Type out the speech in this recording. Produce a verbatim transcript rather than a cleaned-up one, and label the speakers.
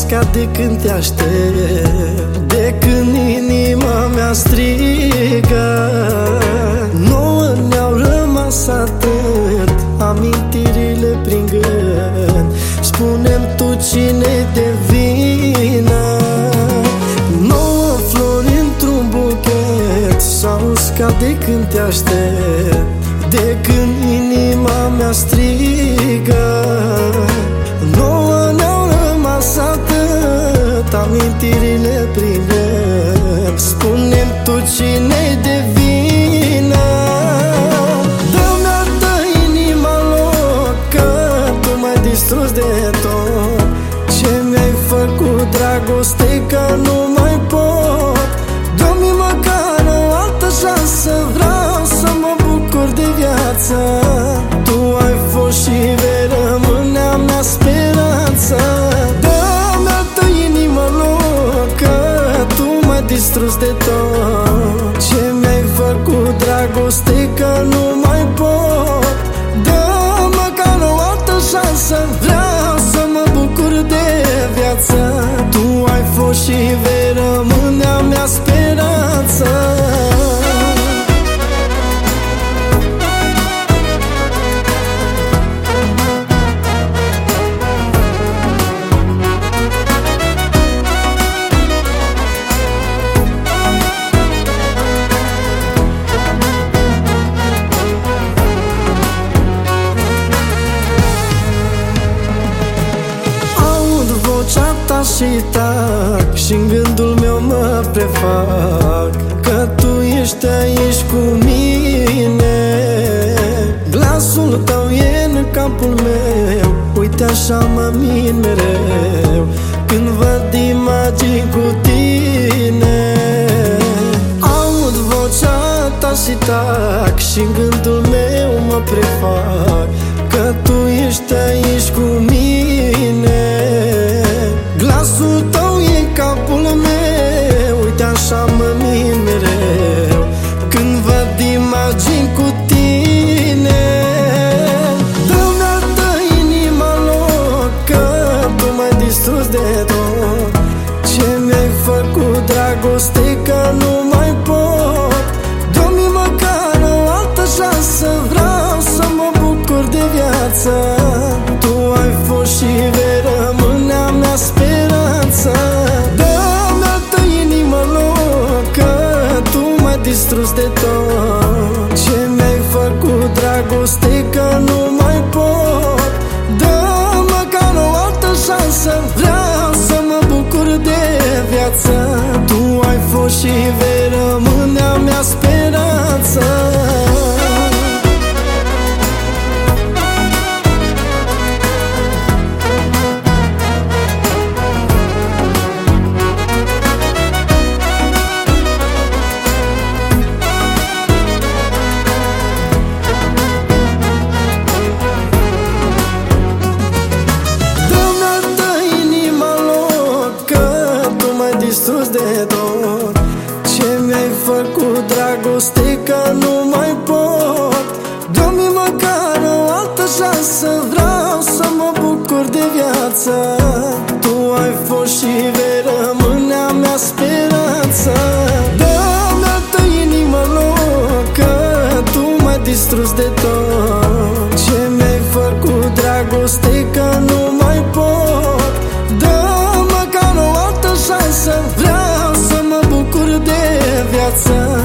Speaker 1: scade când te aștept, de când inima mea strigă. Nouă ne-au rămas atât amintirile prin gând. Spune-mi tu cine de vină. Nouă flori într-un buchet s-au uscat de când te aștept, de când inima mea strigă. Nouă ne-au rămas atât amintirile prin gând. Spune-mi tu cine de vină. Dă-mi altă inima loc, că tu m-ai distrus de tot. Ce mi-ai făcut, dragoste, că nu mai pot. Dă-mi măcar o altă șansă, vreau să mă bucur de viață. Tu ai fost și vei rămâne a mea speranță. Dă-mi altă inimă loc, că tu m-ai distrus de tot. Ce mi-ai făcut, dragoste, că nu mai pot. Dă-mi măcar o altă șansă, vreau să mă bucur de viață. Tu ai fost și vei rămâne a mea speranță. Și tac, și-n gândul meu mă prefac că tu ești aici cu mine. Glasul tău e în capul meu, uite așa mă min mereu când văd imagini cu tine. Aud vocea ta și tac, și-n gândul meu mă prefac că tu ești aici cu mine. Glasul tău e în capul meu, uite așa mă min mereu când văd imagini cu tine. Dă-mi altă inima loc, că tu m-ai distrus de tot. Ce mi-ai făcut, dragoste, că nu mai pot. Dă-mi măcar o altă șansă, vreau să mă bucur de viață. Tu ai fost și vei rămâne a mea speranță. Dă-mi altă inimă loc, că tu m-ai distrus de tot. Ce mi-ai făcut, dragoste, că nu mai pot. Dă-mi măcar o altă șansă, vreau să mă bucur de viață. Tu ai fost și vei rămâne a mea speranță. Distrus de tot. Ce mi-ai făcut, dragoste, că nu mai pot. Dă-mi măcar o altă șansă, vreau să mă bucur de viață. Tu ai fost și vei rămâne a mea speranță. Dă-mi altă inimă loc, că tu m-ai distrus de tot. Ce mi-ai făcut, dragoste, că nu mai pot. Dă-mi măcar o altă șansă, vreau să mă bucur de viață.